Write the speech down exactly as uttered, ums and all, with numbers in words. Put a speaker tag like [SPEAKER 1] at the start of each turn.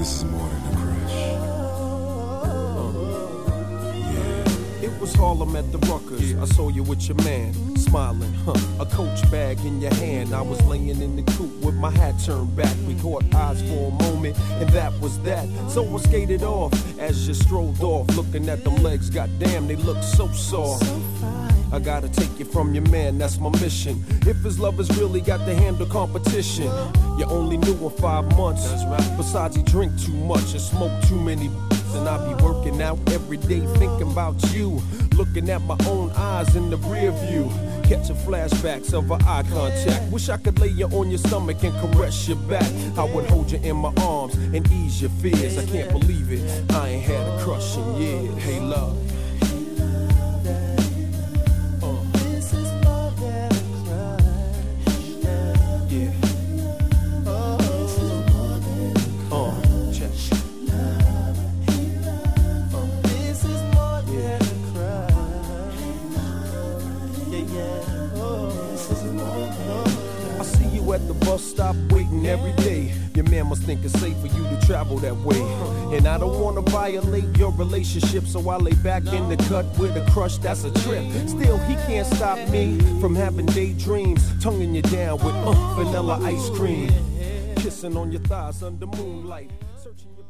[SPEAKER 1] This is more than a crush. Uh, yeah. It was Harlem at the Ruckers. Yeah. I saw you with your man, smiling, huh? A Coach bag in your hand. I was laying in the coupe with my hat turned back. We caught eyes for a moment, and that was that. So I skated off as you strolled off, looking at them legs. Goddamn, they look so soft. So I gotta take you from your man, that's my mission. If his lovers really got to handle competition, you only knew him five months. That's right. Besides, he drink too much and smoke too many. And I be working out every day thinking about you, looking at my own eyes in the rear view, catching flashbacks of our eye contact. Wish I could lay you on your stomach and caress your back. I would hold you in my arms and ease your fears. I can't believe it, I ain't had a crush in years. Hey love, at the bus stop waiting every day. Your man must think it's safe for you to travel that way. And I don't wanna violate your relationship, so I lay back in the cut with a crush that's a trip. Still, he can't stop me from having daydreams, tonguing you down with uh, vanilla ice cream, kissing on your thighs under moonlight, searching your